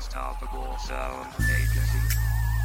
Topical Sound Agency.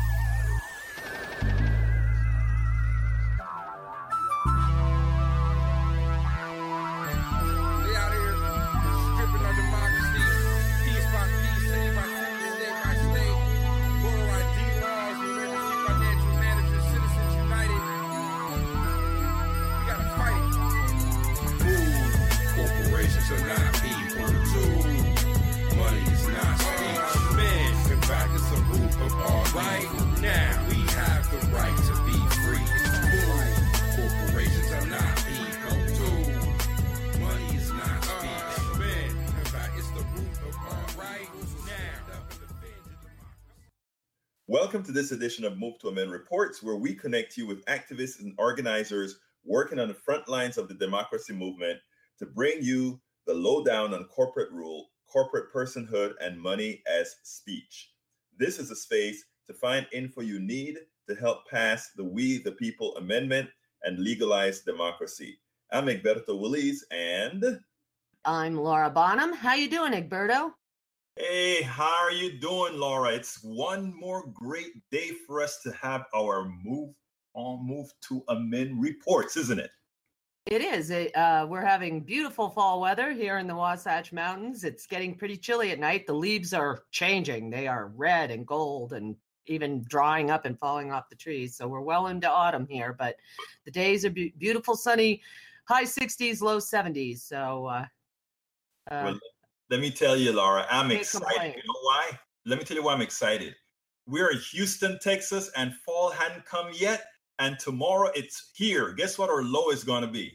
Welcome to this edition of Move to Amend Reports, where we connect you with activists and organizers working on the front lines of the democracy movement to bring you the lowdown on corporate rule, corporate personhood, and money as speech. This is a space to find info you need to help pass the We the People Amendment and legalize democracy. I'm Egberto Willies, and I'm Laura Bonham. How you doing, Egberto? Hey, how are you doing, Laura? It's one more great day for us to have our Move to Amend reports, isn't it? It is. We're having beautiful fall weather here in the Wasatch Mountains. It's getting pretty chilly at night. The leaves are changing. They are red and gold and even drying up and falling off the trees. So we're well into autumn here, but the days are beautiful, sunny, high 60s, low 70s. So, well, let me tell you, Laura, I'm excited. Complain. You know why? Let me tell you why I'm excited. We're in Houston, Texas, and fall hadn't come yet. And tomorrow it's here. Guess what our low is going to be?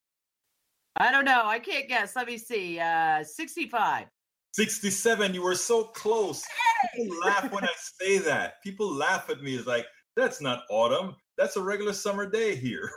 I don't know. I can't guess. Let me see. 65. 67. You were so close. Hey! People laugh when I say that. People laugh at me. It's like, that's not autumn. That's a regular summer day here.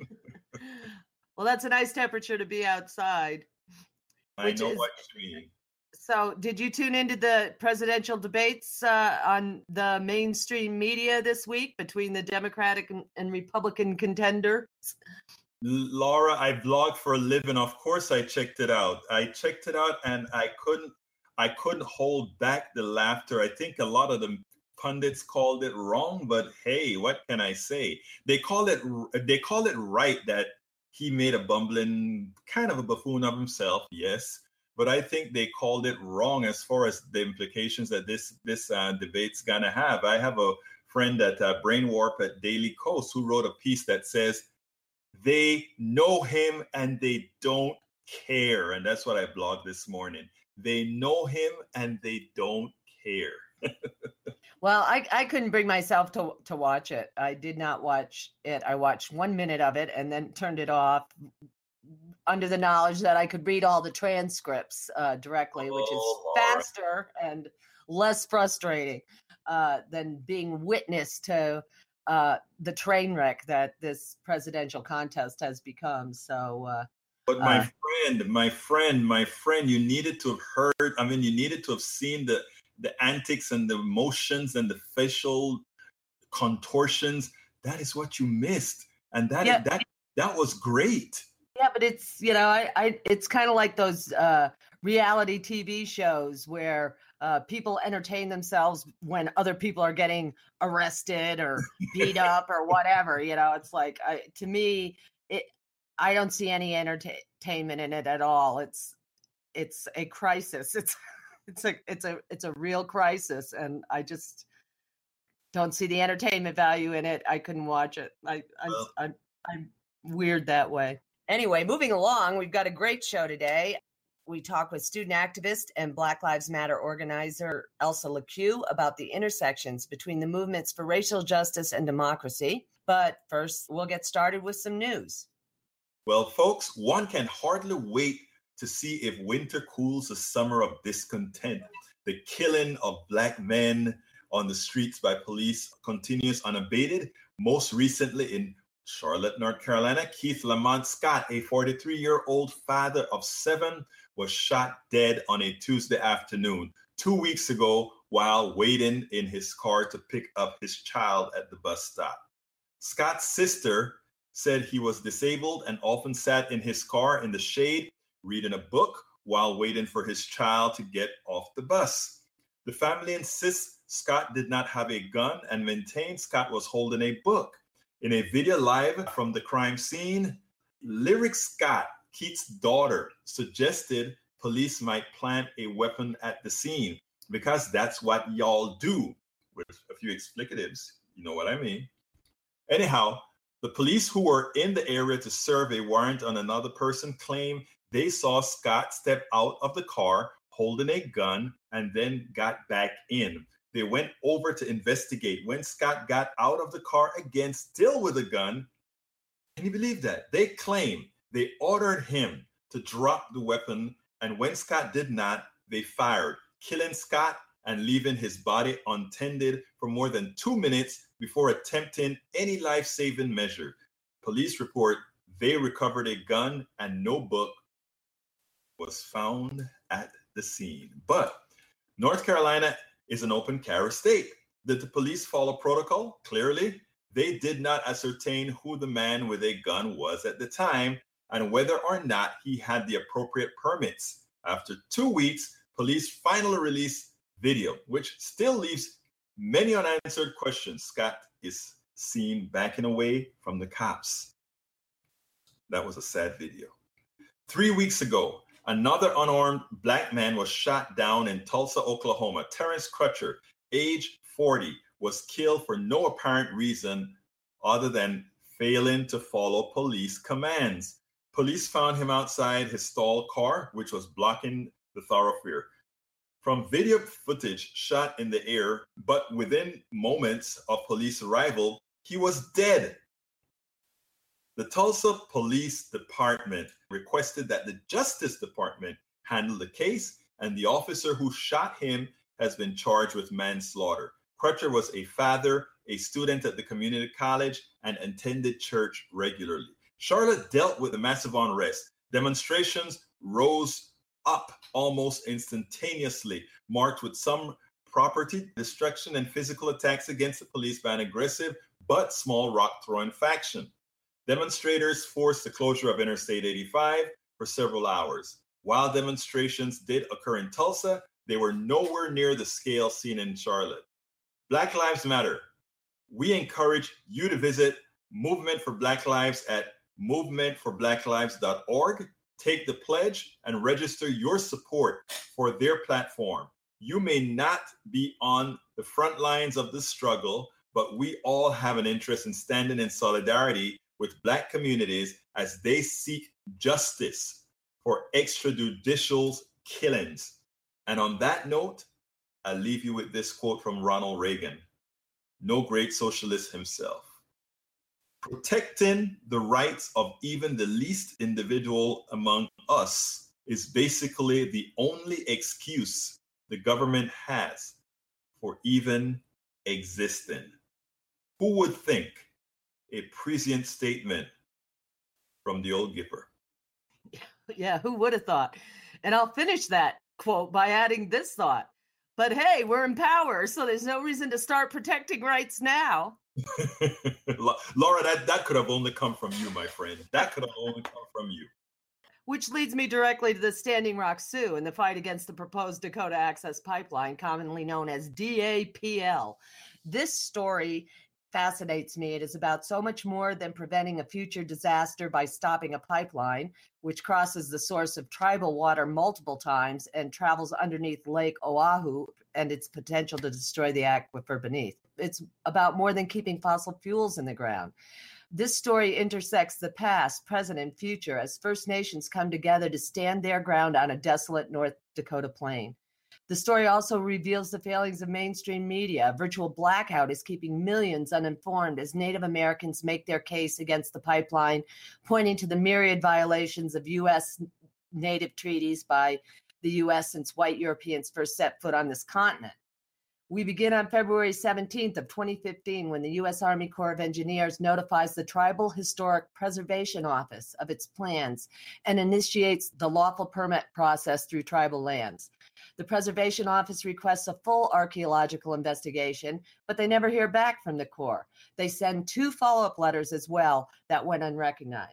Well, that's a nice temperature to be outside. I know what you mean. So did you tune into the presidential debates on the mainstream media this week between the Democratic and Republican contenders? Laura, I blog for a living. Of course, I checked it out. And I couldn't hold back the laughter. I think a lot of the pundits called it wrong, but hey, what can I say? They call it right that he made a bumbling, kind of a buffoon of himself, yes. But I think they called it wrong as far as the implications that this debate's gonna have. I have a friend at Brain Warp at Daily Kos who wrote a piece that says they know him and they don't care. And that's what I blogged this morning. They know him and they don't care. Well, I couldn't bring myself to watch it. I did not watch it. I watched 1 minute of it and then turned it off under the knowledge that I could read all the transcripts directly, which is faster and less frustrating than being witness to the train wreck that this presidential contest has become. So, but my friend, you needed to have heard. I mean, you needed to have seen the antics and the motions and the facial contortions. That is what you missed, and that was great. Yeah, but it's it's kind of like those reality TV shows where people entertain themselves when other people are getting arrested or beat up or whatever. It's like to me, I don't see any entertainment in it at all. It's a crisis. It's a real crisis, and I just don't see the entertainment value in it. I couldn't watch it. I'm weird that way. Anyway, moving along, we've got a great show today. We talk with student activist and Black Lives Matter organizer Elsa LeCue about the intersections between the movements for racial justice and democracy. But first, we'll get started with some news. Well, folks, one can hardly wait to see if winter cools the summer of discontent. The killing of Black men on the streets by police continues unabated. Most recently in Charlotte, North Carolina, Keith Lamont Scott, a 43-year-old father of 7, was shot dead on a Tuesday afternoon 2 weeks ago while waiting in his car to pick up his child at the bus stop. Scott's sister said he was disabled and often sat in his car in the shade reading a book while waiting for his child to get off the bus. The family insists Scott did not have a gun and maintains Scott was holding a book. In a video live from the crime scene, Lyric Scott, Keith's daughter, suggested police might plant a weapon at the scene because that's what y'all do, with a few explicatives. You know what I mean? Anyhow, the police who were in the area to serve a warrant on another person claim they saw Scott step out of the car holding a gun and then got back in. They went over to investigate. When Scott got out of the car again, still with a gun, can you believe that? They claim they ordered him to drop the weapon, and when Scott did not, they fired, killing Scott and leaving his body untended for more than 2 minutes before attempting any life-saving measure. Police report they recovered a gun and no book was found at the scene. But North Carolina is an open carry state. Did the police follow protocol? Clearly, they did not ascertain who the man with a gun was at the time and whether or not he had the appropriate permits. After 2 weeks, police finally released video, which still leaves many unanswered questions. Scott is seen backing away from the cops. That was a sad video. 3 weeks ago, another unarmed Black man was shot down in Tulsa, Oklahoma. Terrence Crutcher, age 40, was killed for no apparent reason other than failing to follow police commands. Police found him outside his stalled car, which was blocking the thoroughfare. From video footage shot in the air, but within moments of police arrival, he was dead. The Tulsa Police Department requested that the Justice Department handle the case, and the officer who shot him has been charged with manslaughter. Crutcher was a father, a student at the community college, and attended church regularly. Charlotte dealt with the massive unrest. Demonstrations rose up almost instantaneously, marked with some property destruction and physical attacks against the police by an aggressive but small rock-throwing faction. Demonstrators forced the closure of Interstate 85 for several hours. While demonstrations did occur in Tulsa, they were nowhere near the scale seen in Charlotte. Black Lives Matter. We encourage you to visit Movement for Black Lives at movementforblacklives.org. Take the pledge and register your support for their platform. You may not be on the front lines of the struggle, but we all have an interest in standing in solidarity with Black communities as they seek justice for extrajudicial killings. And on that note, I'll leave you with this quote from Ronald Reagan, no great socialist himself. Protecting the rights of even the least individual among us is basically the only excuse the government has for even existing. Who would think? A prescient statement from the old Gipper. Yeah, who would have thought? And I'll finish that quote by adding this thought. But hey, we're in power, so there's no reason to start protecting rights now. Laura, that could have only come from you, my friend. That could have only come from you. Which leads me directly to the Standing Rock Sioux and the fight against the proposed Dakota Access Pipeline, commonly known as DAPL. This story fascinates me. It is about so much more than preventing a future disaster by stopping a pipeline, which crosses the source of tribal water multiple times and travels underneath Lake Oahu and its potential to destroy the aquifer beneath. It's about more than keeping fossil fuels in the ground. This story intersects the past, present, and future as First Nations come together to stand their ground on a desolate North Dakota plain. The story also reveals the failings of mainstream media. A virtual blackout is keeping millions uninformed as Native Americans make their case against the pipeline, pointing to the myriad violations of U.S. Native treaties by the U.S. since white Europeans first set foot on this continent. We begin on February 17th of 2015 when the U.S. Army Corps of Engineers notifies the Tribal Historic Preservation Office of its plans and initiates the lawful permit process through tribal lands. The Preservation Office requests a full archaeological investigation, but they never hear back from the Corps. They send 2 follow-up letters as well that went unrecognized.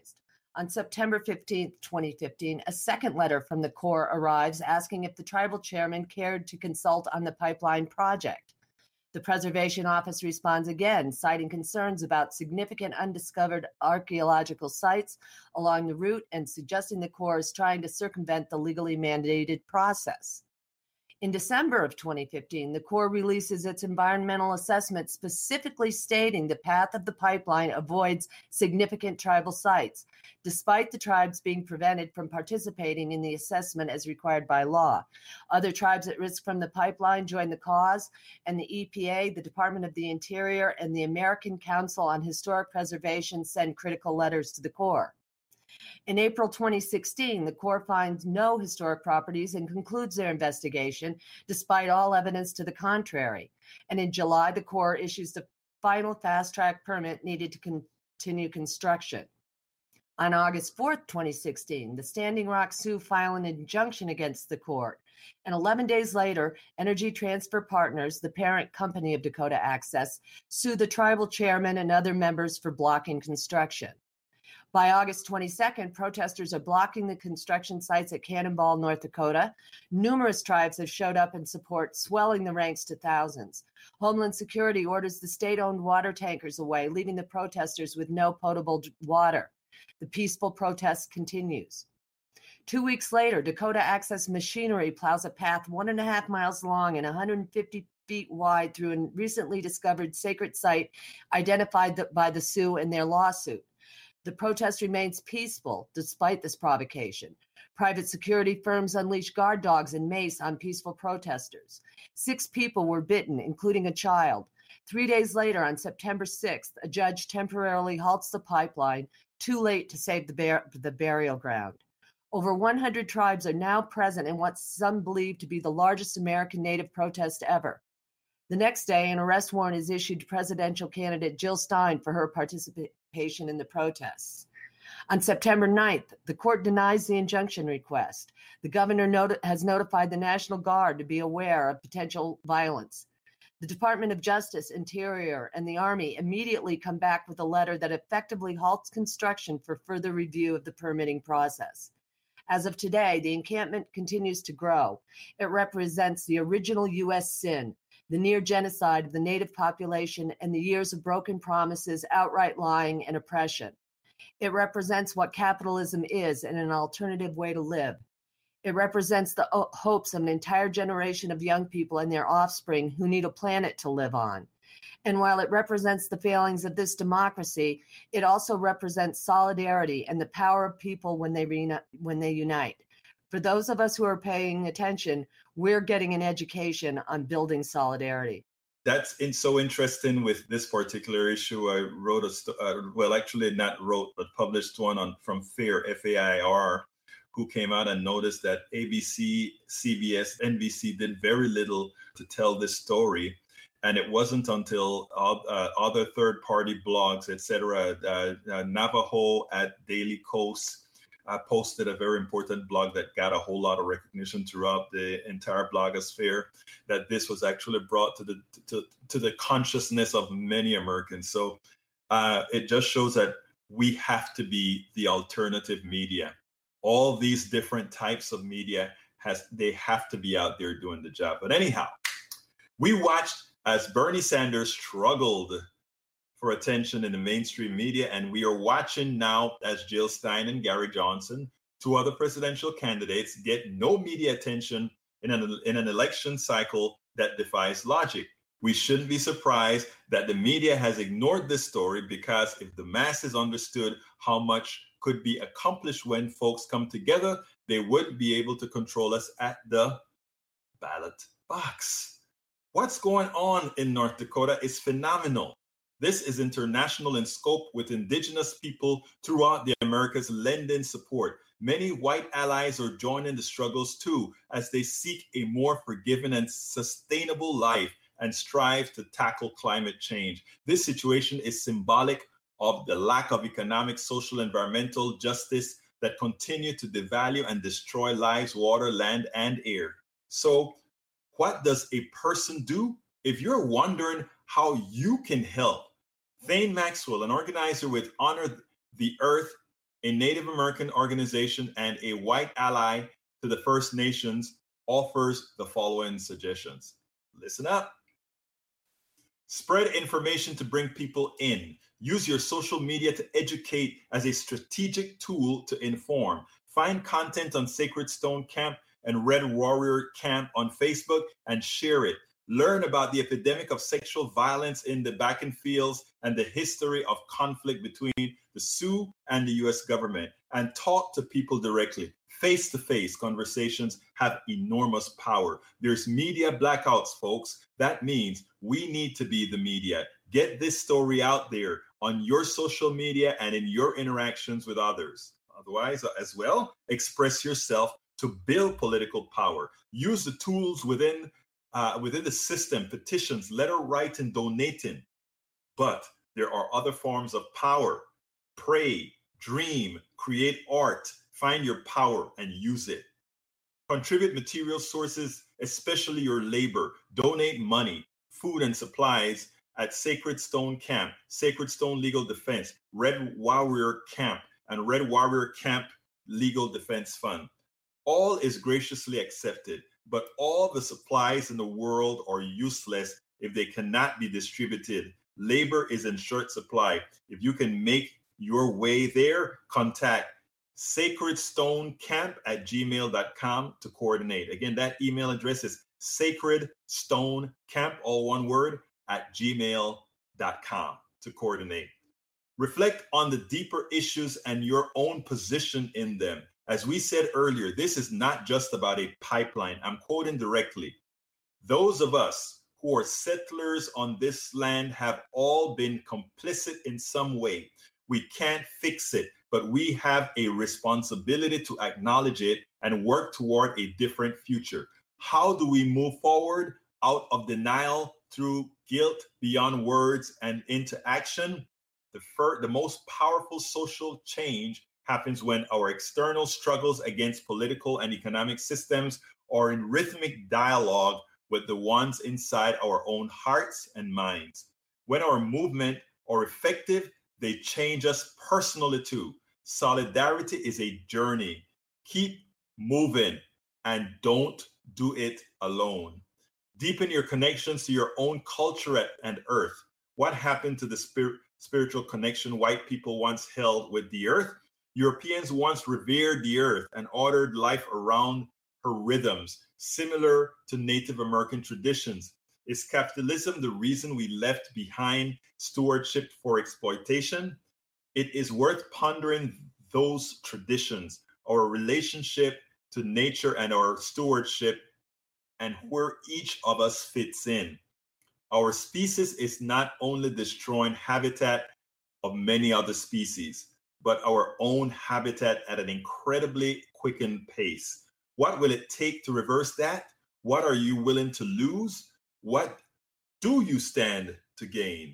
On September 15th, 2015, a second letter from the Corps arrives asking if the tribal chairman cared to consult on the pipeline project. The Preservation Office responds again, citing concerns about significant undiscovered archaeological sites along the route and suggesting the Corps is trying to circumvent the legally mandated process. In December of 2015, the Corps releases its environmental assessment specifically stating the path of the pipeline avoids significant tribal sites, despite the tribes being prevented from participating in the assessment as required by law. Other tribes at risk from the pipeline join the cause, and the EPA, the Department of the Interior, and the American Council on Historic Preservation send critical letters to the Corps. In April 2016, the Corps finds no historic properties and concludes their investigation, despite all evidence to the contrary. And in July, the Corps issues the final fast-track permit needed to continue construction. On August 4th, 2016, the Standing Rock Sioux file an injunction against the Corps. And 11 days later, Energy Transfer Partners, the parent company of Dakota Access, sue the tribal chairman and other members for blocking construction. By August 22nd, protesters are blocking the construction sites at Cannonball, North Dakota. Numerous tribes have showed up in support, swelling the ranks to thousands. Homeland Security orders the state-owned water tankers away, leaving the protesters with no potable water. The peaceful protest continues. 2 weeks later, Dakota Access Machinery plows a path 1.5 miles long and 150 feet wide through a recently discovered sacred site identified by the Sioux in their lawsuit. The protest remains peaceful despite this provocation. Private security firms unleash guard dogs and mace on peaceful protesters. 6 people were bitten, including a child. 3 days later, on September 6th, a judge temporarily halts the pipeline, too late to save the burial ground. Over 100 tribes are now present in what some believe to be the largest American Native protest ever. The next day, an arrest warrant is issued to presidential candidate Jill Stein for her participation in the protests. On September 9th, the court denies the injunction request. The governor has notified the National Guard to be aware of potential violence. The Department of Justice, Interior, and the Army immediately come back with a letter that effectively halts construction for further review of the permitting process. As of today, the encampment continues to grow. It represents the original U.S. sin, the near genocide of the Native population, and the years of broken promises, outright lying, and oppression. It represents what capitalism is and an alternative way to live. It represents the hopes of an entire generation of young people and their offspring who need a planet to live on. And while it represents the failings of this democracy, it also represents solidarity and the power of people when they unite. For those of us who are paying attention, we're getting an education on building solidarity. That's so interesting with this particular issue. I wrote actually not wrote, but published one from FAIR, F-A-I-R, who came out and noticed that ABC, CBS, NBC did very little to tell this story. And it wasn't until other third-party blogs, etc., Navajo at Daily Kos posted a very important blog that got a whole lot of recognition throughout the entire blogosphere, that this was actually brought to the consciousness of many Americans. So it just shows that we have to be the alternative media. All these different types of media they have to be out there doing the job. But anyhow, we watched as Bernie Sanders struggled for attention in the mainstream media, and we are watching now as Jill Stein and Gary Johnson, 2 other presidential candidates, get no media attention in an election cycle that defies logic. We shouldn't be surprised that the media has ignored this story, because if the masses understood how much could be accomplished when folks come together, they would be able to control us at the ballot box. What's going on in North Dakota is phenomenal. This is international in scope, with Indigenous people throughout the Americas lending support. Many white allies are joining the struggles too, as they seek a more forgiving and sustainable life and strive to tackle climate change. This situation is symbolic of the lack of economic, social, environmental justice that continue to devalue and destroy lives, water, land, and air. So what does a person do? If you're wondering how you can help, Thane Maxwell, an organizer with Honor the Earth a Native American organization and a white ally to the First Nations, offers the following suggestions. Listen up. Spread information to bring people in. Use your social media to educate as a strategic tool to inform. Find content on Sacred Stone Camp and Red Warrior Camp on Facebook and share it. Learn about the epidemic of sexual violence in the Bakken Fields and the history of conflict between the Sioux and the U.S. government, and talk to people directly. Face-to-face conversations have enormous power. There's media blackouts, folks. That means we need to be the media. Get this story out there on your social media and in your interactions with others. Otherwise, as well, express yourself to build political power. Use the tools within the system, petitions, letter writing, donating. But there are other forms of power. Pray, dream, create art, find your power and use it. Contribute material sources, especially your labor. Donate money, food and supplies at Sacred Stone Camp, Sacred Stone Legal Defense, Red Warrior Camp, and Red Warrior Camp Legal Defense Fund. All is graciously accepted, but all the supplies in the world are useless if they cannot be distributed. Labor is in short supply. If you can make your way there, contact sacredstonecamp@gmail.com to coordinate. Again, that email address is sacredstonecamp, all one word, @gmail.com to coordinate. Reflect on the deeper issues and your own position in them. As we said earlier, this is not just about a pipeline. I'm quoting directly. Those of us who are settlers on this land have all been complicit in some way. We can't fix it, but we have a responsibility to acknowledge it and work toward a different future. How do we move forward out of denial through guilt beyond words and into action? The most powerful social change happens when our external struggles against political and economic systems are in rhythmic dialogue with the ones inside our own hearts and minds. When our movement are effective, they change us personally too. Solidarity is a journey. Keep moving and don't do it alone. Deepen your connections to your own culture and earth. What happened to the spiritual connection white people once held with the earth? Europeans once revered the earth and ordered life around her rhythms, similar to Native American traditions. Is capitalism the reason we left behind stewardship for exploitation? It is worth pondering those traditions, our relationship to nature and our stewardship, and where each of us fits in. Our species is not only destroying habitat of many other species, but our own habitat at an incredibly quickened pace. What will it take to reverse that? What are you willing to lose? What do you stand to gain?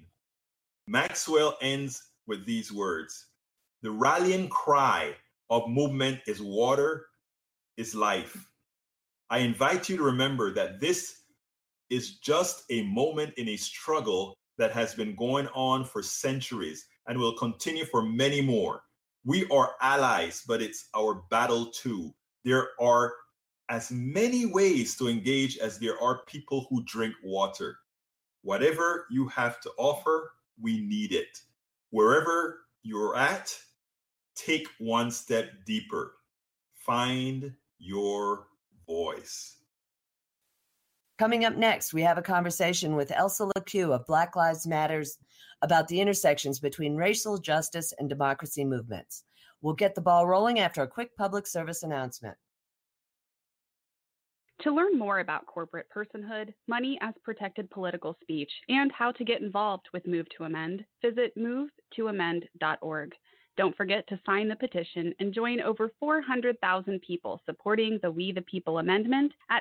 Maxwell ends with these words. The rallying cry of movement is water, is life. I invite you to remember that this is just a moment in a struggle that has been going on for centuries and will continue for many more. We are allies, but it's our battle too. There are as many ways to engage as there are people who drink water. Whatever you have to offer, we need it. Wherever you're at, take one step deeper. Find your voice. Coming up next, we have a conversation with Elsa LeCue of Black Lives Matters about the intersections between racial justice and democracy movements. We'll get the ball rolling after a quick public service announcement. To learn more about corporate personhood, money as protected political speech, and how to get involved with Move to Amend, visit movetoamend.org. Don't forget to sign the petition and join over 400,000 people supporting the We the People Amendment at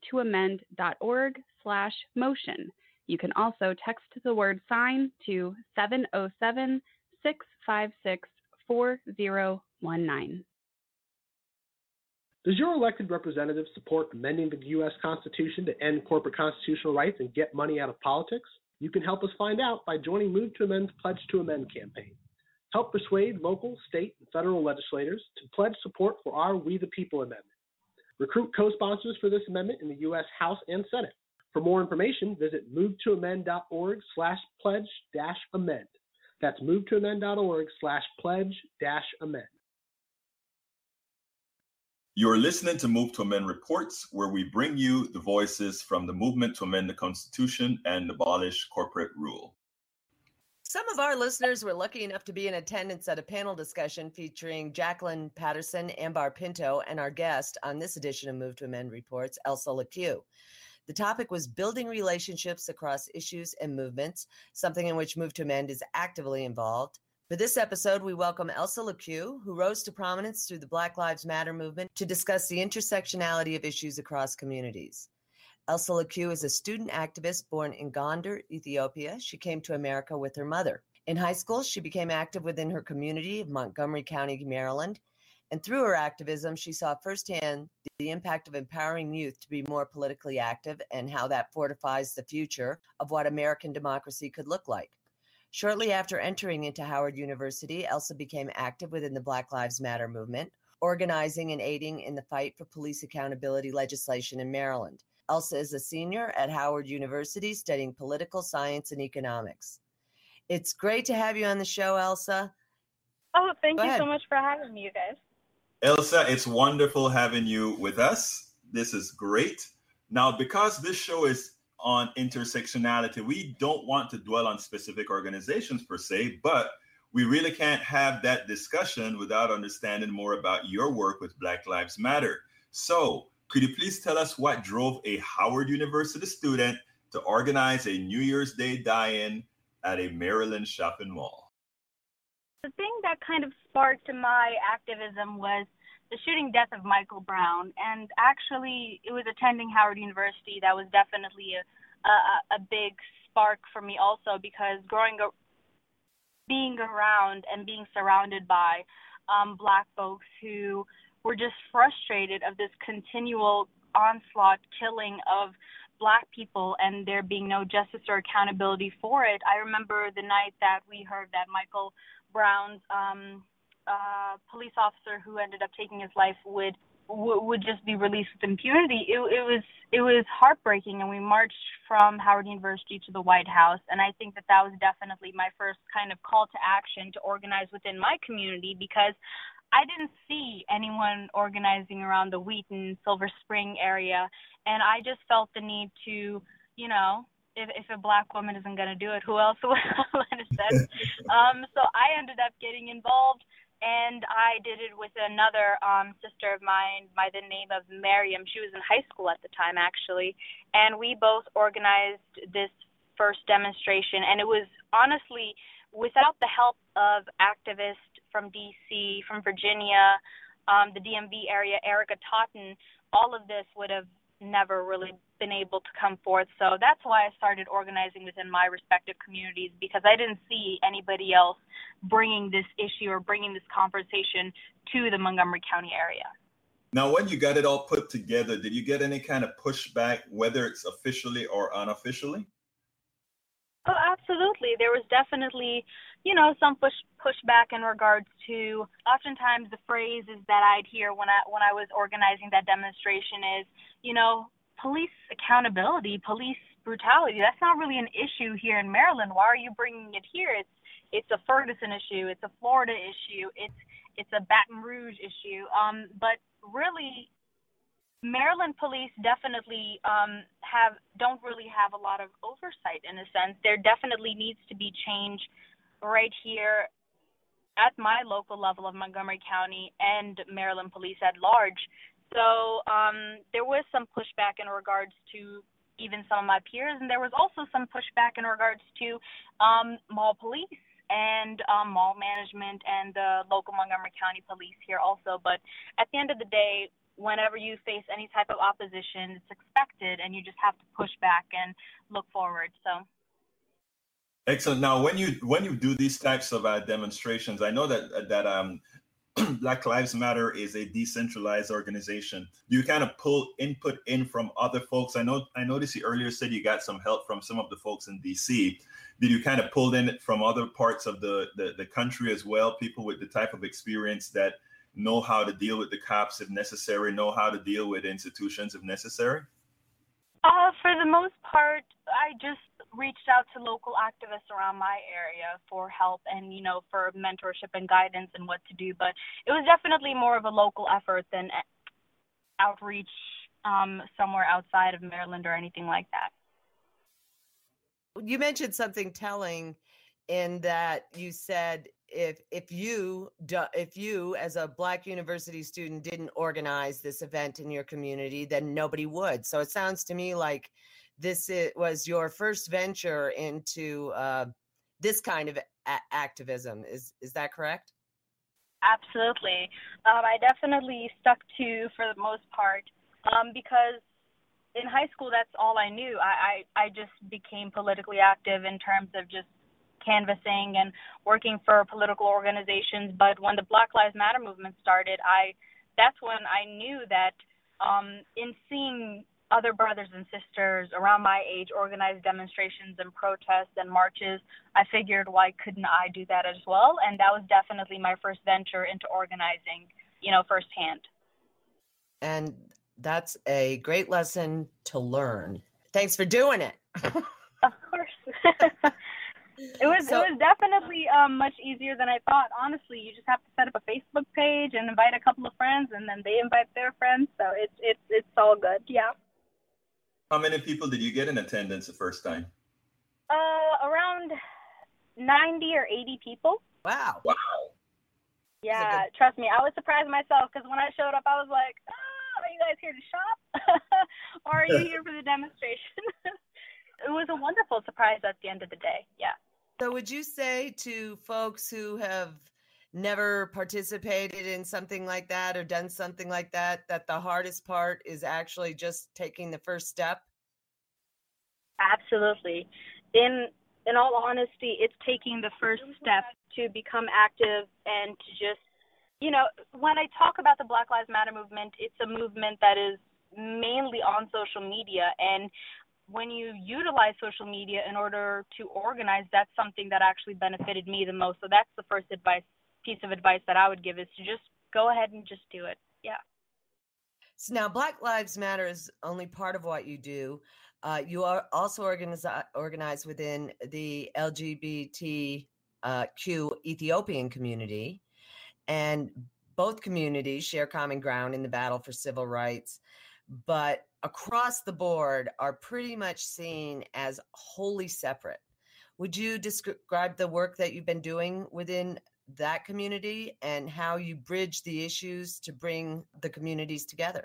movetoamend.org/motion. You can also text the word sign to 707-656-4019. Does your elected representative support amending the U.S. Constitution to end corporate constitutional rights and get money out of politics? You can help us find out by joining Move to Amend's Pledge to Amend campaign. Help persuade local, state, and federal legislators to pledge support for our We the People amendment. Recruit co-sponsors for this amendment in the U.S. House and Senate. For more information, visit movetoamend.org/pledge-amend. That's movetoamend.org/pledge-amend. You're listening to Move to Amend Reports, where we bring you the voices from the movement to amend the Constitution and abolish corporate rule. Some of our listeners were lucky enough to be in attendance at a panel discussion featuring Jacqueline Patterson, Ambar Pinto, and our guest on this edition of Move to Amend Reports, Elsa LeCue. The topic was building relationships across issues and movements, something in which Move to Amend is actively involved. For this episode, we welcome Elsa LeCue, who rose to prominence through the Black Lives Matter movement to discuss the intersectionality of issues across communities. Elsa LeCue is a student activist born in Gondar, Ethiopia. She came to America with her mother. In high school, she became active within her community of Montgomery County, Maryland. And through her activism, she saw firsthand the impact of empowering youth to be more politically active and how that fortifies the future of what American democracy could look like. Shortly after entering into Howard University, Elsa became active within the Black Lives Matter movement, organizing and aiding in the fight for police accountability legislation in Maryland. Elsa is a senior at Howard University studying political science and economics. It's great to have you on the show, Elsa. Oh, thank you so much for having me, you guys. Elsa, it's wonderful having you with us. This is great. Now, because this show is on intersectionality, we don't want to dwell on specific organizations per se, but we really can't have that discussion without understanding more about your work with Black Lives Matter. So, could you please tell us what drove a Howard University student to organize a New Year's Day die-in at a Maryland shopping mall? The thing that kind of sparked my activism was the shooting death of Michael Brown. And actually, it was attending Howard University that was definitely a big spark for me also, because being around and being surrounded by Black folks who were just frustrated of this continual onslaught killing of Black people and there being no justice or accountability for it. I remember the night that we heard that Michael Brown's police officer who ended up taking his life would just be released with impunity. It was heartbreaking, and we marched from Howard University to the White House, and I think that was definitely my first kind of call to action to organize within my community, because I didn't see anyone organizing around the Wheaton, Silver Spring area, and I just felt the need to, if a Black woman isn't going to do it, who else will, in a sense. So I ended up getting involved, and I did it with another sister of mine by the name of Miriam. She was in high school at the time, actually, and we both organized this first demonstration, and it was honestly without the help of activists from D.C., from Virginia, the DMV area, Erica Totten, all of this would have never really been able to come forth. So that's why I started organizing within my respective communities, because I didn't see anybody else bringing this issue or bringing this conversation to the Montgomery County area. Now, when you got it all put together, did you get any kind of pushback, whether it's officially or unofficially? Oh, absolutely. There was definitely, some pushback in regards to, oftentimes the phrases that I'd hear when I was organizing that demonstration is, police accountability, police brutality. That's not really an issue here in Maryland. Why are you bringing it here? It's a Ferguson issue. It's a Florida issue. It's a Baton Rouge issue. But really, Maryland police definitely don't really have a lot of oversight in a sense. There definitely needs to be change right here at my local level of Montgomery County and Maryland police at large. So there was some pushback in regards to even some of my peers, and there was also some pushback in regards to mall police and mall management and the local Montgomery County police here also. But at the end of the day, whenever you face any type of opposition, it's expected, and you just have to push back and look forward. So, excellent. Now, when you do these types of demonstrations, I know that Black Lives Matter is a decentralized organization, do you kind of pull input in from other folks? I noticed you earlier said you got some help from some of the folks in DC. Did you kind of pull in from other parts of the country as well, people with the type of experience that know how to deal with the cops if necessary, know how to deal with institutions if necessary? For the most part, I just reached out to local activists around my area for help and, for mentorship and guidance and what to do. But it was definitely more of a local effort than outreach somewhere outside of Maryland or anything like that. You mentioned something telling in that you said if you as a Black university student didn't organize this event in your community, then nobody would. So it sounds to me like was your first venture into this kind of activism. Is that correct? Absolutely. I definitely stuck to for the most part because in high school, that's all I knew. I just became politically active in terms of just canvassing and working for political organizations. But when the Black Lives Matter movement started, that's when I knew that in seeing other brothers and sisters around my age organize demonstrations and protests and marches, I figured, why couldn't I do that as well? And that was definitely my first venture into organizing, firsthand. And that's a great lesson to learn. Thanks for doing it. Of course. It was definitely much easier than I thought. Honestly, you just have to set up a Facebook page and invite a couple of friends, and then they invite their friends. So it's all good. Yeah. How many people did you get in attendance the first time? Around 90 or 80 people. Wow. Yeah, trust me, I was surprised myself because when I showed up, I was like, are you guys here to shop? Or are you here for the demonstration? It was a wonderful surprise at the end of the day. Yeah. So would you say to folks who have never participated in something like that or done something like that, that the hardest part is actually just taking the first step? Absolutely. In all honesty, it's taking the first step to become active and to just, when I talk about the Black Lives Matter movement, it's a movement that is mainly on social media. And when you utilize social media in order to organize, that's something that actually benefited me the most. So that's the first piece of advice that I would give, is to just go ahead and just do it. Yeah. So now Black Lives Matter is only part of what you do. You are also organized within the LGBTQ Ethiopian community, and both communities share common ground in the battle for civil rights, but across the board are pretty much seen as wholly separate. Would you describe the work that you've been doing within that community and how you bridge the issues to bring the communities together?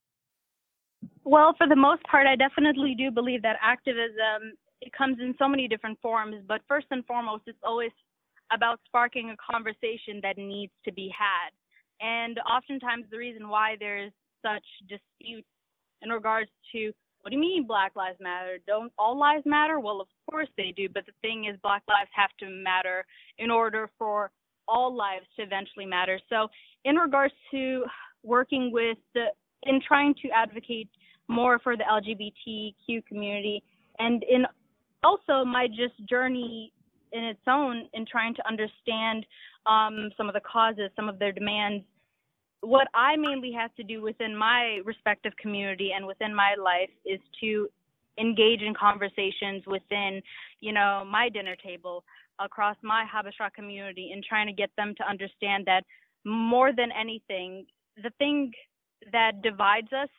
Well, for the most part, I definitely do believe that activism, it comes in so many different forms, but first and foremost, it's always about sparking a conversation that needs to be had. And oftentimes the reason why there's such dispute in regards to, what do you mean Black Lives Matter? Don't all lives matter? Well, of course they do. But the thing is, Black lives have to matter in order for all lives to eventually matter. So in regards to working in trying to advocate more for the LGBTQ community, and in also my just journey in its own in trying to understand some of the causes, some of their demands, what I mainly have to do within my respective community and within my life is to engage in conversations within, my dinner table, across my Habesha community, and trying to get them to understand that more than anything, the thing that divides us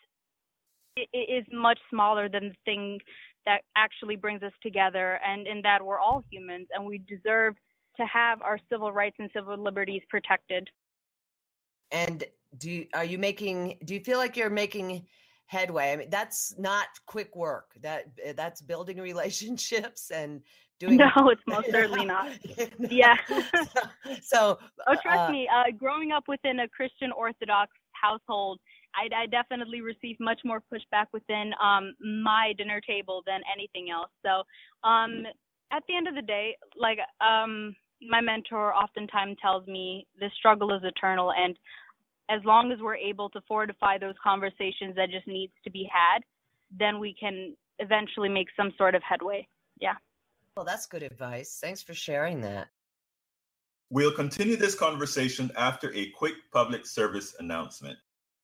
is much smaller than the thing that actually brings us together, and in that we're all humans and we deserve to have our civil rights and civil liberties protected. And do you feel like you're making headway? I mean, that's not quick work. That's building relationships and doing. No, it's most certainly not. Yeah. So. Trust me. Growing up within a Christian Orthodox household, I definitely received much more pushback within my dinner table than anything else. So, at the end of the day, my mentor oftentimes tells me the struggle is eternal, and as long as we're able to fortify those conversations that just needs to be had, then we can eventually make some sort of headway. Yeah. Well, that's good advice. Thanks for sharing that. We'll continue this conversation after a quick public service announcement.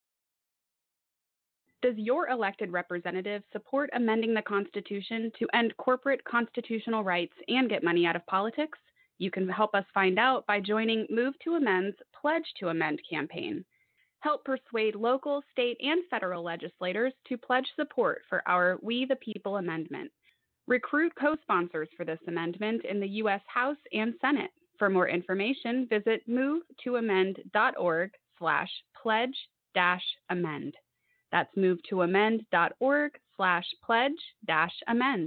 Does your elected representative support amending the Constitution to end corporate constitutional rights and get money out of politics? You can help us find out by joining Move to Amend's Pledge to Amend campaign. Help persuade local, state, and federal legislators to pledge support for our We the People amendment. Recruit co-sponsors for this amendment in the U.S. House and Senate. For more information, visit movetoamend.org/pledge-amend. That's movetoamend.org/pledge-amend.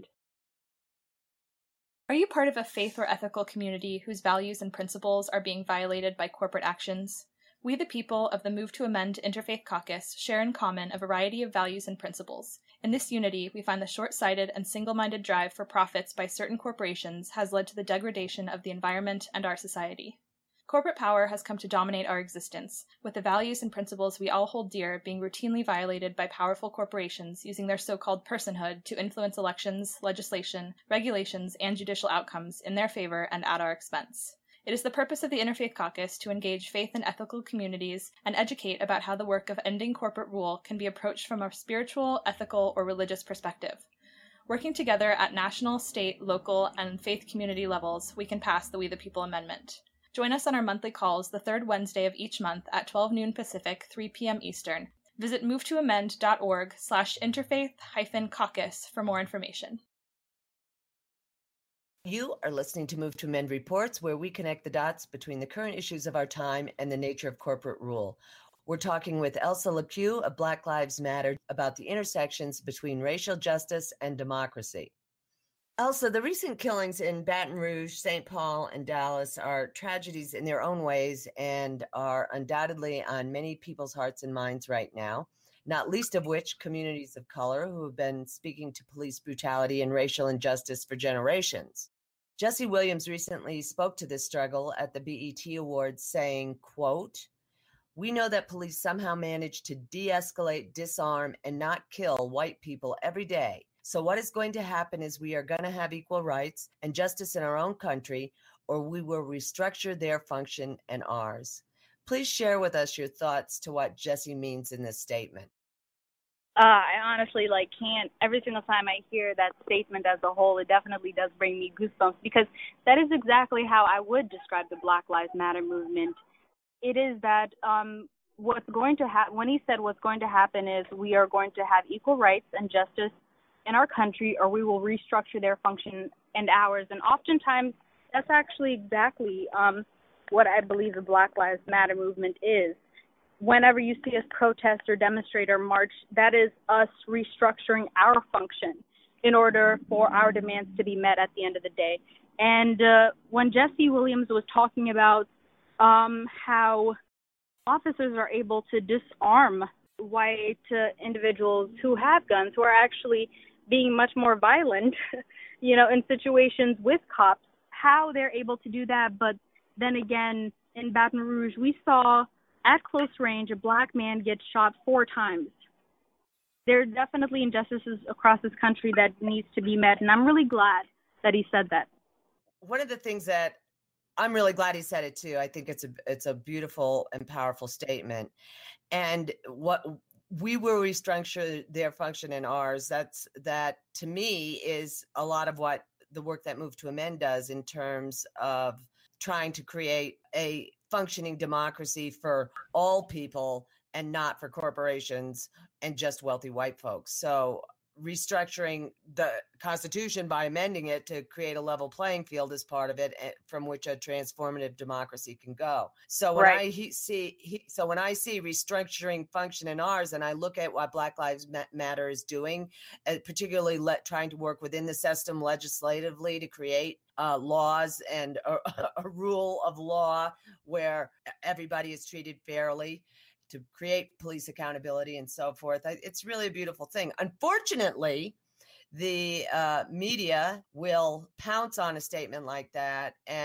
Are you part of a faith or ethical community whose values and principles are being violated by corporate actions? We, the people of the Move to Amend Interfaith Caucus, share in common a variety of values and principles. In this unity, we find the short-sighted and single-minded drive for profits by certain corporations has led to the degradation of the environment and our society. Corporate power has come to dominate our existence, with the values and principles we all hold dear being routinely violated by powerful corporations using their so-called personhood to influence elections, legislation, regulations, and judicial outcomes in their favor and at our expense. It is the purpose of the Interfaith Caucus to engage faith and ethical communities and educate about how the work of ending corporate rule can be approached from a spiritual, ethical, or religious perspective. Working together at national, state, local, and faith community levels, we can pass the We the People Amendment. Join us on our monthly calls the third Wednesday of each month at 12 noon Pacific, 3 p.m. Eastern. Visit movetoamend.org/interfaith-caucus for more information. You are listening to Move to Amend Reports, where we connect the dots between the current issues of our time and the nature of corporate rule. We're talking with Elsa LePew of Black Lives Matter about the intersections between racial justice and democracy. Elsa, the recent killings in Baton Rouge, St. Paul, and Dallas are tragedies in their own ways and are undoubtedly on many people's hearts and minds right now, not least of which communities of color who have been speaking to police brutality and racial injustice for generations. Jesse Williams recently spoke to this struggle at the BET Awards saying, quote, "We know that police somehow manage to de-escalate, disarm, and not kill white people every day. So what is going to happen is we are going to have equal rights and justice in our own country, or we will restructure their function and ours." Please share with us your thoughts to what Jesse means in this statement. I honestly can't. Every single time I hear that statement as a whole, it definitely does bring me goosebumps, because that is exactly how I would describe the Black Lives Matter movement. It is that what's going to happen, when he said what's going to happen is we are going to have equal rights and justice in our country, or we will restructure their function and ours. And oftentimes that's actually exactly what I believe the Black Lives Matter movement is. Whenever you see us protest or demonstrate or march, that is us restructuring our function in order for our demands to be met at the end of the day. And when Jesse Williams was talking about how officers are able to disarm white individuals who have guns, who are actually being much more violent, in situations with cops, how they're able to do that. But then again, in Baton Rouge, we saw at close range a black man get shot 4 times. There are definitely injustices across this country that needs to be met, and I'm really glad that he said that. One of the things that I'm really glad he said it too. I think it's a beautiful and powerful statement. And what we will restructure their function and ours. That to me is a lot of what the work that Move to Amend does in terms of trying to create a functioning democracy for all people and not for corporations and just wealthy white folks. So restructuring the Constitution by amending it to create a level playing field is part of it, from which a transformative democracy can go. So when I see restructuring function in ours, and I look at what Black Lives Matter is doing, particularly trying to work within the system legislatively to create laws and a rule of law where everybody is treated fairly, to create police accountability and so forth. It's really a beautiful thing. Unfortunately, the media will pounce on a statement like that and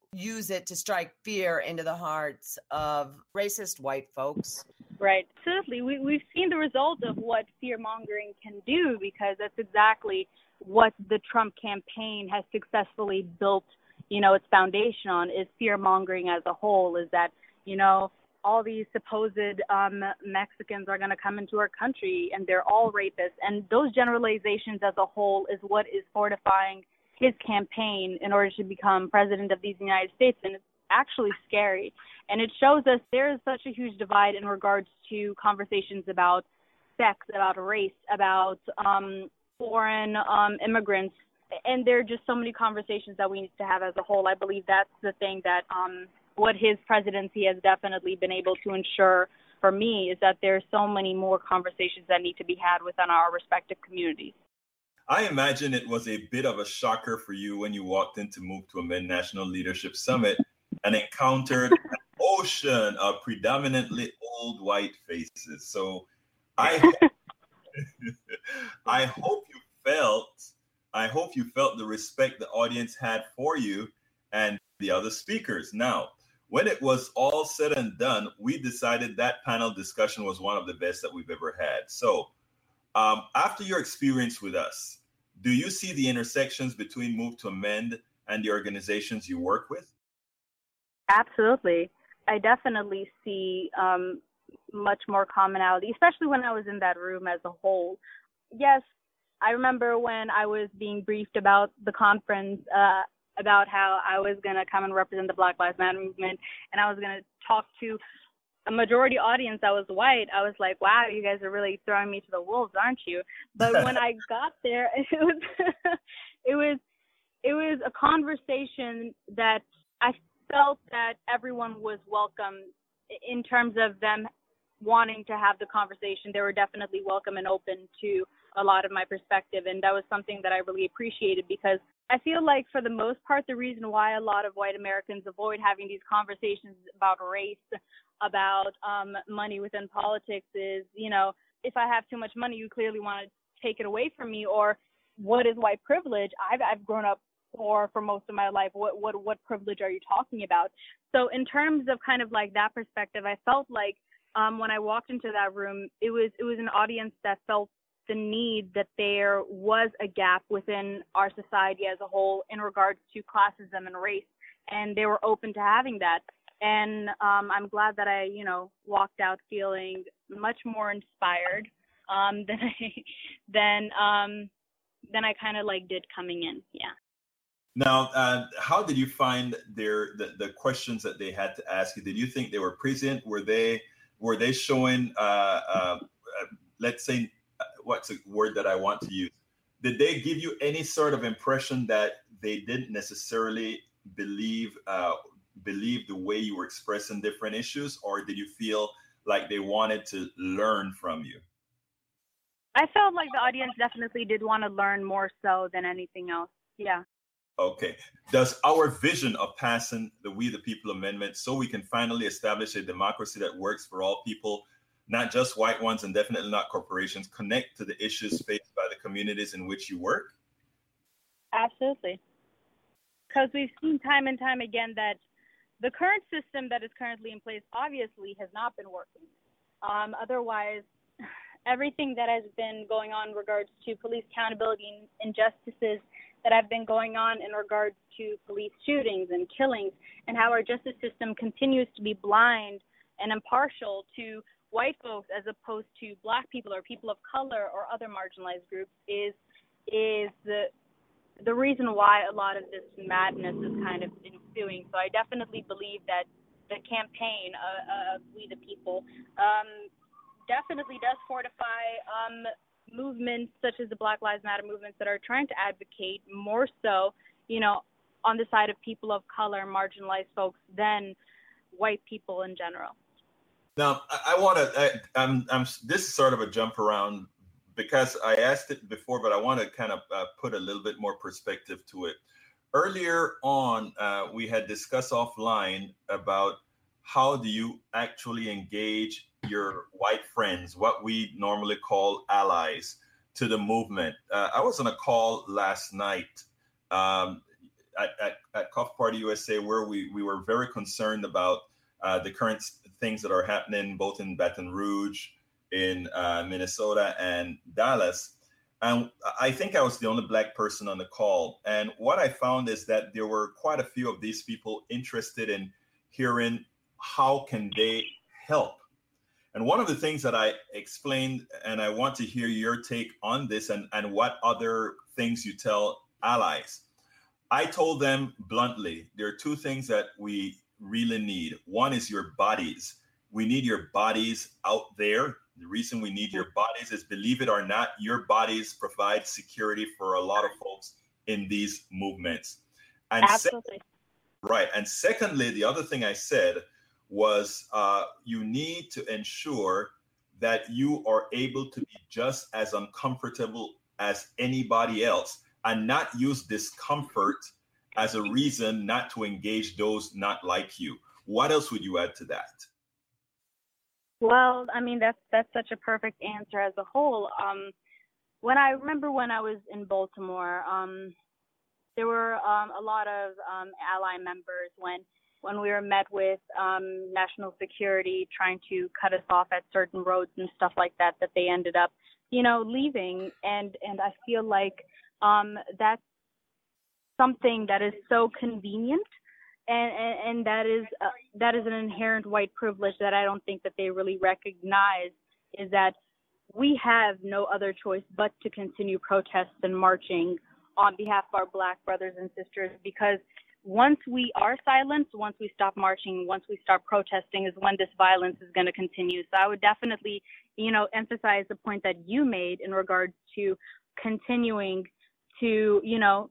use it to strike fear into the hearts of racist white folks. Right. Absolutely. We've seen the result of what fear-mongering can do, because that's exactly what the Trump campaign has successfully built, its foundation on, is fear-mongering as a whole, is that, all these supposed Mexicans are going to come into our country and they're all rapists. And those generalizations as a whole is what is fortifying his campaign in order to become president of these United States. And it's actually scary. And it shows us there is such a huge divide in regards to conversations about sex, about race, about foreign immigrants. And there are just so many conversations that we need to have as a whole. I believe that's the thing that what his presidency has definitely been able to ensure for me, is that there's so many more conversations that need to be had within our respective communities. I imagine it was a bit of a shocker for you when you walked into Move to Amend National Leadership Summit and encountered an ocean of predominantly old white faces. So I hope you felt the respect the audience had for you and the other speakers. Now, when it was all said and done, we decided that panel discussion was one of the best that we've ever had. So after your experience with us, do you see the intersections between Move to Amend and the organizations you work with? Absolutely. I definitely see much more commonality, especially when I was in that room as a whole. Yes, I remember when I was being briefed about the conference, about how I was going to come and represent the Black Lives Matter movement, and I was going to talk to a majority audience that was white. I was like, wow, you guys are really throwing me to the wolves, aren't you? But when I got there, it was a conversation that I felt that everyone was welcome in terms of them wanting to have the conversation. They were definitely welcome and open to a lot of my perspective, and that was something that I really appreciated, because I feel like for the most part, the reason why a lot of white Americans avoid having these conversations about race, about money within politics is, if I have too much money, you clearly want to take it away from me, or what is white privilege? I've grown up poor for most of my life. What privilege are you talking about? So in terms of kind of like that perspective, I felt like when I walked into that room, it was an audience that felt the need that there was a gap within our society as a whole in regards to classism and race, and they were open to having that. And I'm glad that I, walked out feeling much more inspired than I kind of like did coming in. Yeah. Now, how did you find the questions that they had to ask you? Did you think they were present? Were they showing, let's say, what's a word that I want to use? Did they give you any sort of impression that they didn't necessarily believe the way you were expressing different issues, or did you feel like they wanted to learn from you? I felt like the audience definitely did want to learn more so than anything else. Yeah. Okay. Does our vision of passing the We the People Amendment so we can finally establish a democracy that works for all people, not just white ones and definitely not corporations, connect to the issues faced by the communities in which you work? Absolutely. Because we've seen time and time again that the current system that is currently in place obviously has not been working. Otherwise, everything that has been going on in regards to police accountability and injustices that have been going on in regards to police shootings and killings, and how our justice system continues to be blind and impartial to white folks as opposed to Black people or people of color or other marginalized groups is the reason why a lot of this madness is kind of ensuing. So I definitely believe that the campaign of We the People definitely does fortify movements such as the Black Lives Matter movements that are trying to advocate more so, on the side of people of color, marginalized folks, than white people in general. Now, I want to, this is sort of a jump around because I asked it before, but I want to kind of put a little bit more perspective to it. Earlier on, we had discussed offline about how do you actually engage your white friends, what we normally call allies, to the movement. I was on a call last night. at Coffee Party USA, where we were very concerned about the current things that are happening both in Baton Rouge, in Minnesota, and Dallas. And I think I was the only Black person on the call. And what I found is that there were quite a few of these people interested in hearing how can they help. And one of the things that I explained, and I want to hear your take on this and what other things you tell allies. I told them bluntly, there are two things that we really need. One is your bodies. We need your bodies out there. The reason we need your bodies is, believe it or not, your bodies provide security for a lot of folks in these movements. And Absolutely. Right. And secondly, the other thing I said was you need to ensure that you are able to be just as uncomfortable as anybody else and not use discomfort as a reason not to engage those not like you. What else would you add to that? Well, I mean, that's such a perfect answer as a whole. When I was in Baltimore, there were a lot of ally members when we were met with national security trying to cut us off at certain roads and stuff like that they ended up, leaving. And I feel like that's something that is so convenient. And that is an inherent white privilege that I don't think that they really recognize, is that we have no other choice but to continue protests and marching on behalf of our Black brothers and sisters, because once we are silenced, once we stop marching, once we start protesting is when this violence is going to continue. So I would definitely, emphasize the point that you made in regards to continuing to,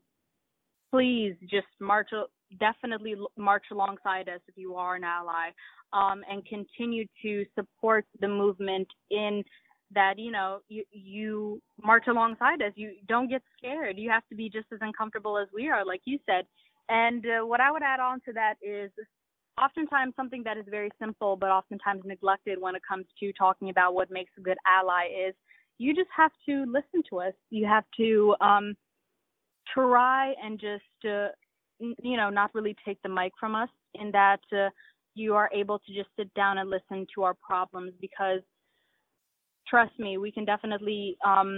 please just definitely march alongside us if you are an ally, and continue to support the movement in that, you march alongside us. You don't get scared. You have to be just as uncomfortable as we are, like you said. And what I would add on to that is oftentimes something that is very simple, but oftentimes neglected when it comes to talking about what makes a good ally is you just have to listen to us. You have to try and just, not really take the mic from us, in that you are able to just sit down and listen to our problems, because trust me, we can definitely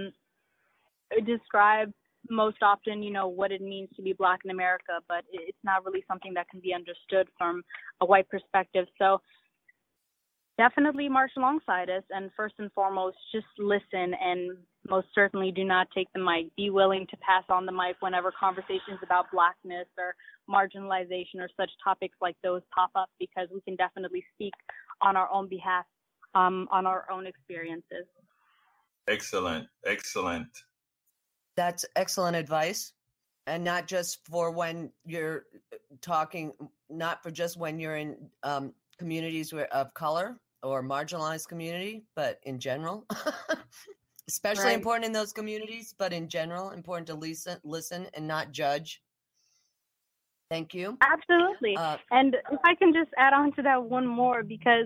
describe most often, what it means to be Black in America, but it's not really something that can be understood from a white perspective. So definitely march alongside us, and first and foremost, just listen, and most certainly do not take the mic. Be willing to pass on the mic whenever conversations about Blackness or marginalization or such topics like those pop up, because we can definitely speak on our own behalf, on our own experiences. Excellent. That's excellent advice. And not just for when you're talking, not for just when you're in communities of color or marginalized community, but in general. Especially Right. important in those communities, but in general, important to listen and not judge. Thank you. Absolutely. And if I can just add on to that one more, because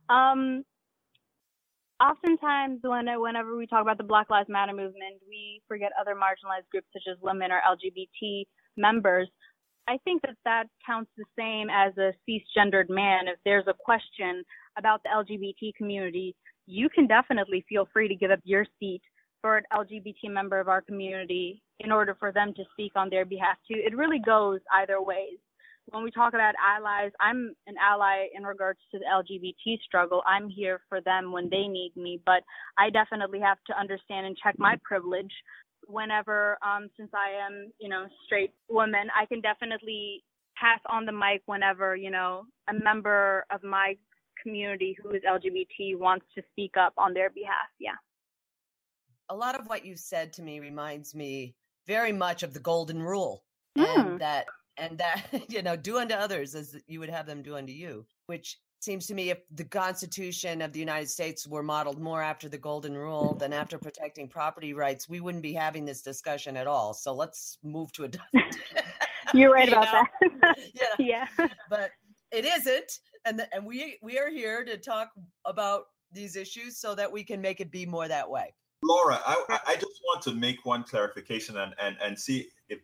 oftentimes whenever we talk about the Black Lives Matter movement, we forget other marginalized groups such as women or LGBT members. I think that counts the same as a cisgendered man. If there's a question about the LGBT community, you can definitely feel free to give up your seat for an LGBT member of our community in order for them to speak on their behalf too. It really goes either ways. When we talk about allies, I'm an ally in regards to the LGBT struggle. I'm here for them when they need me, but I definitely have to understand and check my privilege whenever, since I am, straight woman, I can definitely pass on the mic whenever, a member of my community who is LGBT wants to speak up on their behalf. Yeah. A lot of what you said to me reminds me very much of the golden rule, and that, do unto others as you would have them do unto you, which seems to me, if the Constitution of the United States were modeled more after the golden rule than after protecting property rights, we wouldn't be having this discussion at all. So let's move to a You're right about that. Yeah. But it isn't. And we are here to talk about these issues so that we can make it be more that way. Laura, I just want to make one clarification and see if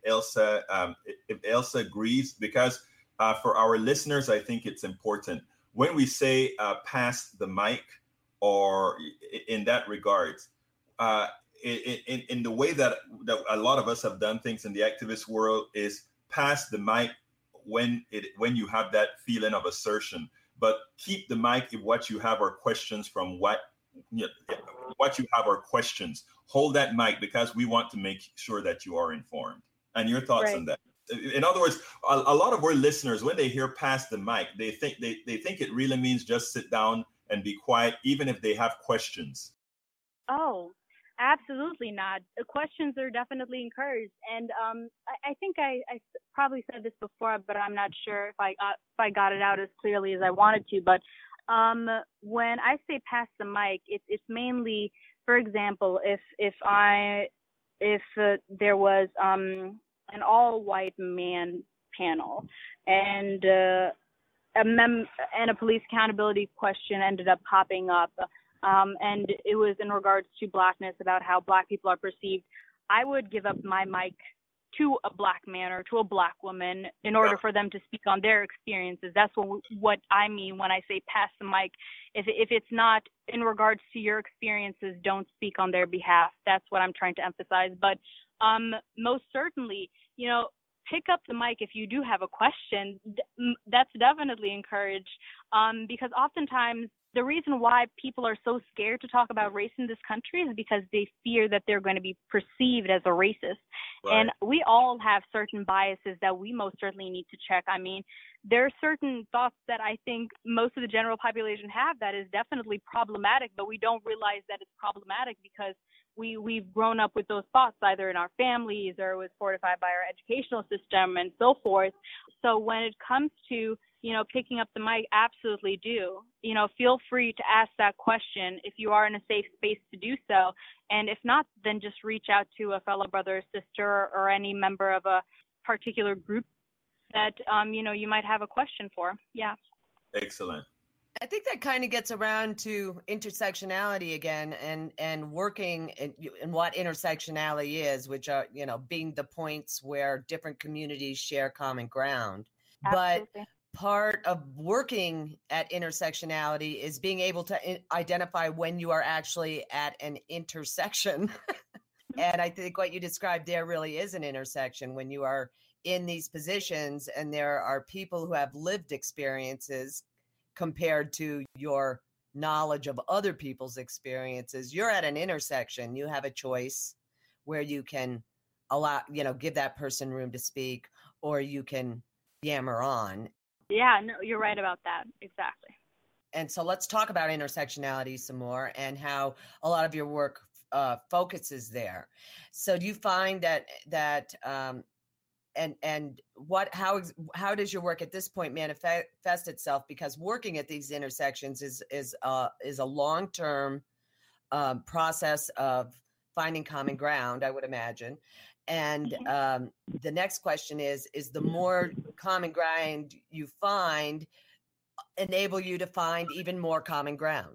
Elsa agrees, because for our listeners, I think it's important when we say pass the mic, or in that regard, in the way that a lot of us have done things in the activist world, is pass the mic when you have that feeling of assertion, but keep the mic if what you have are questions from what you have are questions. Hold that mic, because we want to make sure that you are informed. And your thoughts on that? In other words, a lot of our listeners, when they hear pass the mic, they think it really means just sit down and be quiet, even if they have questions. Oh, absolutely not. The questions are definitely encouraged. And I think I probably said this before, but I'm not sure if I got it out as clearly as I wanted to. But when I say pass the mic, it's mainly, for example, if there was an all-white man panel, and a police accountability question ended up popping up, and it was in regards to blackness, about how black people are perceived, I would give up my mic to a black man or to a black woman in order for them to speak on their experiences. That's what I mean when I say pass the mic. If it's not in regards to your experiences, don't speak on their behalf. That's what I'm trying to emphasize. But most certainly, pick up the mic if you do have a question. That's definitely encouraged, because oftentimes the reason why people are so scared to talk about race in this country is because they fear that they're going to be perceived as a racist. Right. And we all have certain biases that we most certainly need to check. I mean, there are certain thoughts that I think most of the general population have that is definitely problematic, but we don't realize that it's problematic because we've grown up with those thoughts either in our families or it was fortified by our educational system and so forth. So when it comes to picking up the mic, absolutely do. Feel free to ask that question if you are in a safe space to do so. And if not, then just reach out to a fellow brother or sister or any member of a particular group that, you might have a question for. Yeah. Excellent. I think that kind of gets around to intersectionality again, and working in what intersectionality is, which are, being the points where different communities share common ground. Absolutely. But part of working at intersectionality is being able to identify when you are actually at an intersection. And I think what you described there really is an intersection, when you are in these positions and there are people who have lived experiences compared to your knowledge of other people's experiences. You're at an intersection. You have a choice where you can give that person room to speak, or you can yammer on. Yeah, no, you're right about that. Exactly. And so let's talk about intersectionality some more and how a lot of your work focuses there. So do you find that how does your work at this point manifest itself? Because working at these intersections is a long-term process of finding common ground, I would imagine. And the next question is the more common ground you find, enable you to find even more common ground?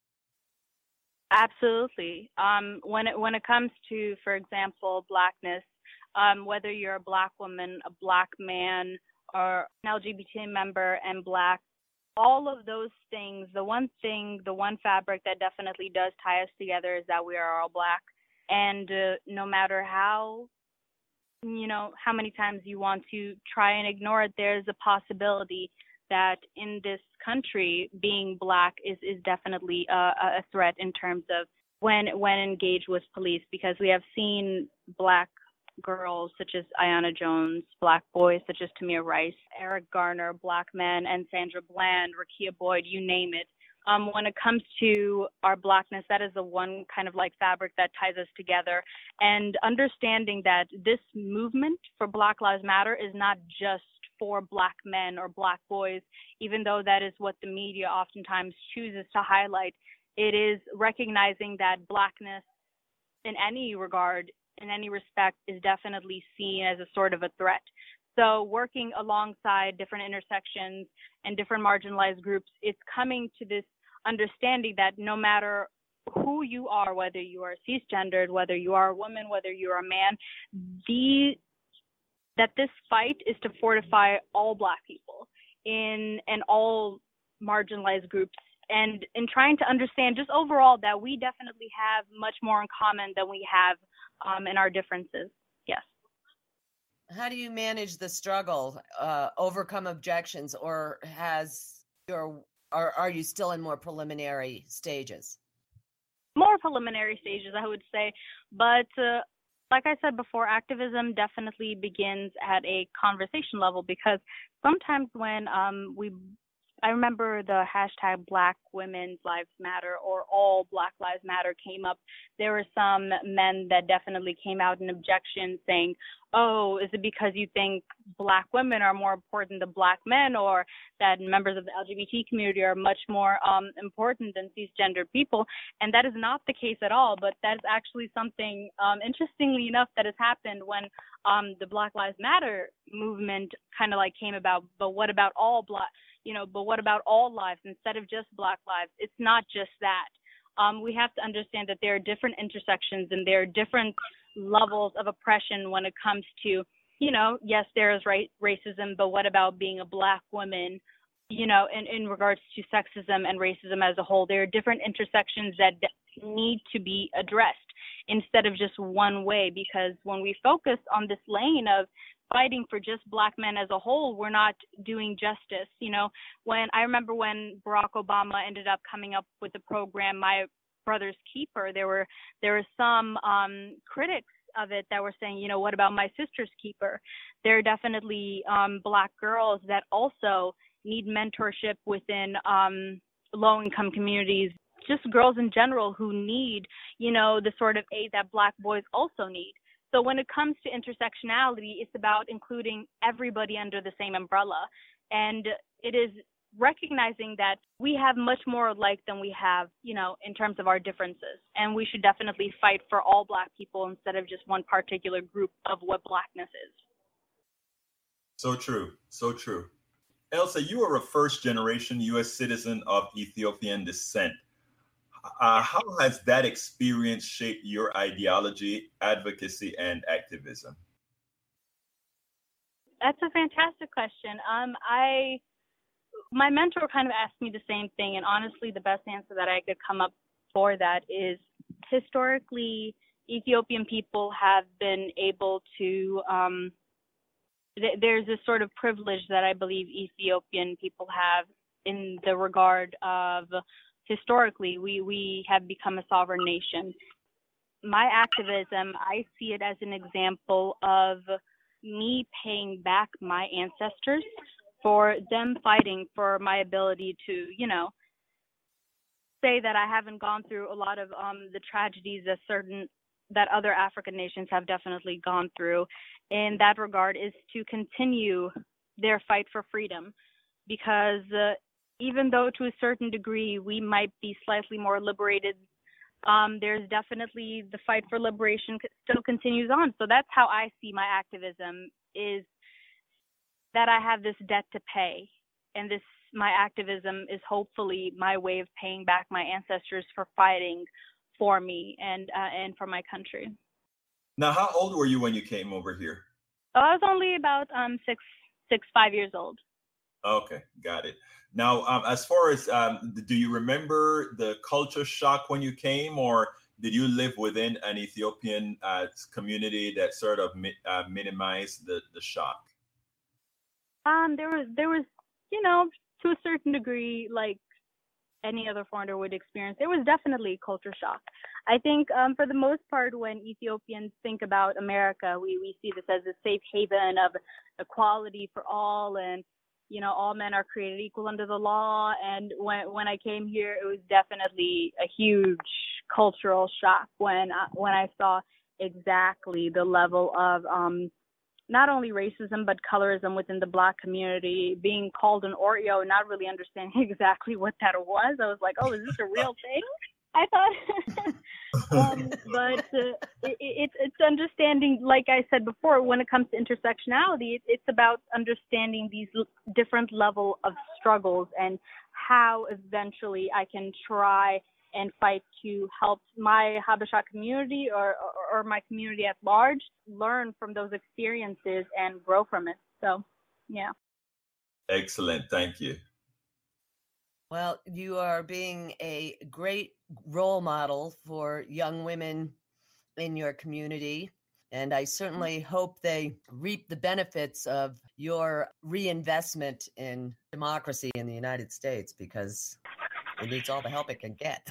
Absolutely. When it comes to, for example, blackness, whether you're a black woman, a black man, or an LGBT member and black, all of those things, the one fabric that definitely does tie us together is that we are all black. And no matter how many times you want to try and ignore it, there's a possibility that in this country, being black is definitely a threat in terms of when engaged with police, because we have seen black girls such as Aiyana Jones, black boys such as Tamir Rice, Eric Garner, black men, and Sandra Bland, Rekia Boyd, you name it. When it comes to our blackness, that is the one kind of like fabric that ties us together. And understanding that this movement for Black Lives Matter is not just for black men or black boys, even though that is what the media oftentimes chooses to highlight. It is recognizing that blackness in any regard, in any respect, is definitely seen as a sort of a threat. So working alongside different intersections and different marginalized groups, it's coming to this understanding that no matter who you are, whether you are cisgendered, whether you are a woman, whether you're a man, that this fight is to fortify all Black people and all marginalized groups, and in trying to understand just overall that we definitely have much more in common than we have in our differences. Yes. How do you manage the struggle, overcome objections, or are you still in more preliminary stages? More preliminary stages, I would say. But like I said before, activism definitely begins at a conversation level, because sometimes when I remember the hashtag Black Women's Lives Matter or All Black Lives Matter came up, there were some men that definitely came out in objection saying, oh, is it because you think Black women are more important than Black men, or that members of the LGBT community are much more important than cisgender people? And that is not the case at all, but that is actually something, interestingly enough, that has happened when the Black Lives Matter movement kind of like came about. But what about all what about all lives instead of just Black lives? It's not just that. We have to understand that there are different intersections and there are different levels of oppression when it comes to, yes, there is racism, but what about being a Black woman, in regards to sexism and racism as a whole? There are different intersections that need to be addressed instead of just one way, because when we focus on this lane of fighting for just Black men as a whole, we're not doing justice. When I remember when Barack Obama ended up coming up with the program My Brother's Keeper, there were some critics of it that were saying, what about My Sister's Keeper? There are definitely Black girls that also need mentorship within low-income communities, just girls in general who need, the sort of aid that Black boys also need. So when it comes to intersectionality, it's about including everybody under the same umbrella. And it is recognizing that we have much more alike than we have, in terms of our differences. And we should definitely fight for all Black people instead of just one particular group of what Blackness is. So true. So true. Elsa, you are a first-generation U.S. citizen of Ethiopian descent. How has that experience shaped your ideology, advocacy, and activism? That's a fantastic question. My mentor kind of asked me the same thing, and honestly, the best answer that I could come up for that is, historically, Ethiopian people have been able to, there's this sort of privilege that I believe Ethiopian people have in the regard of, historically, we have become a sovereign nation. My activism, I see it as an example of me paying back my ancestors for them fighting for my ability to, say that I haven't gone through a lot of the tragedies that other African nations have definitely gone through. In that regard, is to continue their fight for freedom, because even though to a certain degree we might be slightly more liberated, there's definitely the fight for liberation still continues on. So that's how I see my activism, is that I have this debt to pay, and my activism is hopefully my way of paying back my ancestors for fighting for me and for my country. Now, how old were you when you came over here? I was only about 5 years old. Okay, got it. Now, as far as, do you remember the culture shock when you came, or did you live within an Ethiopian community that sort of minimized the shock? There was, to a certain degree, like any other foreigner would experience, there was definitely culture shock. I think for the most part, when Ethiopians think about America, we see this as a safe haven of equality for all, and all men are created equal under the law. And when I came here, it was definitely a huge cultural shock when I saw exactly the level of not only racism but colorism within the Black community, being called an Oreo, not really understanding exactly what that was. I was like, oh, is this a real thing? I thought, but it's understanding, like I said before, when it comes to intersectionality, it's about understanding these different level of struggles and how eventually I can try and fight to help my Habesha community or my community at large learn from those experiences and grow from it. So, yeah. Excellent. Thank you. Well, you are being a great role model for young women in your community. And I certainly hope they reap the benefits of your reinvestment in democracy in the United States, because it needs all the help it can get.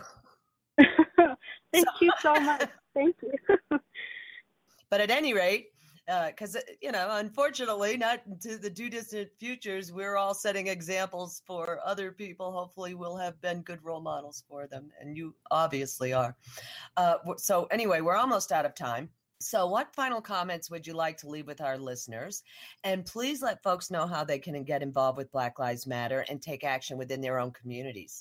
Thank you so much. Thank you. But at any rate, because, unfortunately, not to the too distant futures, we're all setting examples for other people. Hopefully we'll have been good role models for them. And you obviously are. So anyway, we're almost out of time. So what final comments would you like to leave with our listeners? And please let folks know how they can get involved with Black Lives Matter and take action within their own communities.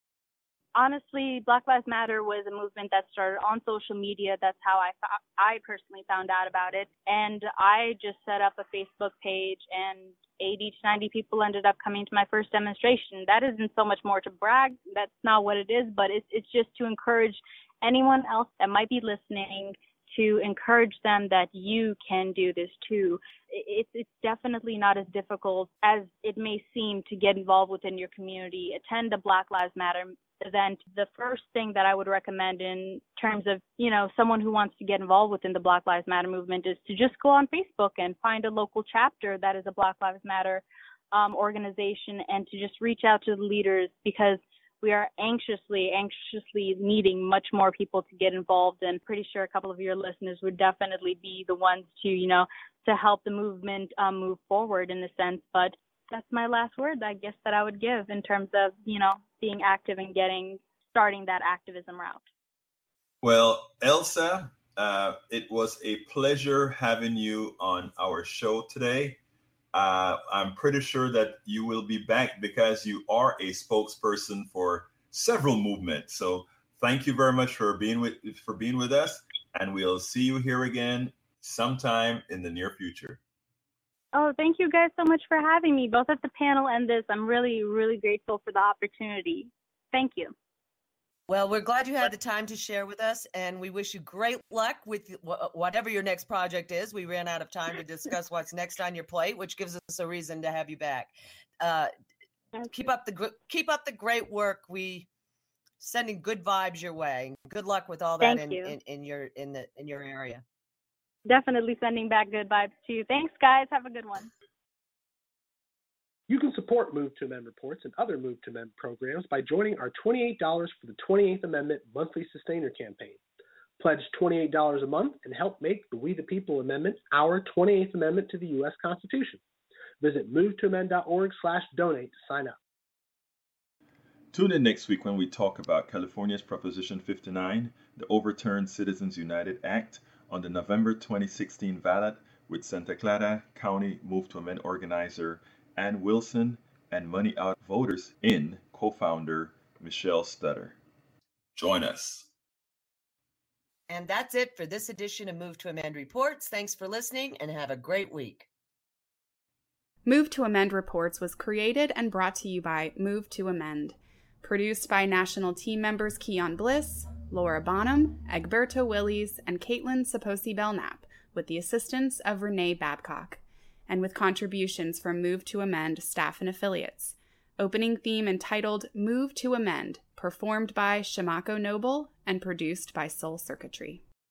Honestly, Black Lives Matter was a movement that started on social media. That's how I personally found out about it. And I just set up a Facebook page, and 80 to 90 people ended up coming to my first demonstration. That isn't so much more to brag. That's not what it is, but it's just to encourage anyone else that might be listening, to encourage them that you can do this too. It's definitely not as difficult as it may seem to get involved within your community. Attend a Black Lives Matter event. The first thing that I would recommend in terms of, someone who wants to get involved within the Black Lives Matter movement is to just go on Facebook and find a local chapter that is a Black Lives Matter organization, and to just reach out to the leaders, because we are anxiously needing much more people to get involved. And pretty sure a couple of your listeners would definitely be the ones to help the movement move forward in a sense. But that's my last word, I guess, that I would give in terms of, being active and starting that activism route. Well, Elsa, it was a pleasure having you on our show today. I'm pretty sure that you will be back, because you are a spokesperson for several movements. So thank you very much for being with us, and we'll see you here again sometime in the near future. Oh, thank you guys so much for having me, both at the panel and this. I'm really, really grateful for the opportunity. Thank you. Well, we're glad you had the time to share with us, and we wish you great luck with whatever your next project is. We ran out of time to discuss what's next on your plate, which gives us a reason to have you back. Keep up the great work. We sending good vibes your way. Good luck with all that in your area. Definitely sending back good vibes too. Thanks, guys. Have a good one. You can support Move to Amend reports and other Move to Amend programs by joining our $28 for the 28th Amendment Monthly Sustainer Campaign. Pledge $28 a month and help make the We the People Amendment our 28th Amendment to the U.S. Constitution. Visit movetoamend.org/donate to sign up. Tune in next week when we talk about California's Proposition 59, the Overturned Citizens United Act, on the November 2016 ballot, with Santa Clara County Move to Amend organizer Ann Wilson and Money Out Voters In co-founder Michelle Stutter. Join us. And that's it for this edition of Move to Amend Reports. Thanks for listening, and have a great week. Move to Amend Reports was created and brought to you by Move to Amend. Produced by national team members Keon Bliss, Laura Bonham, Egberto Willies, and Caitlin Saposi-Belknap, with the assistance of Renee Babcock, and with contributions from Move to Amend staff and affiliates. Opening theme entitled Move to Amend, performed by Shamako Noble and produced by Soul Circuitry.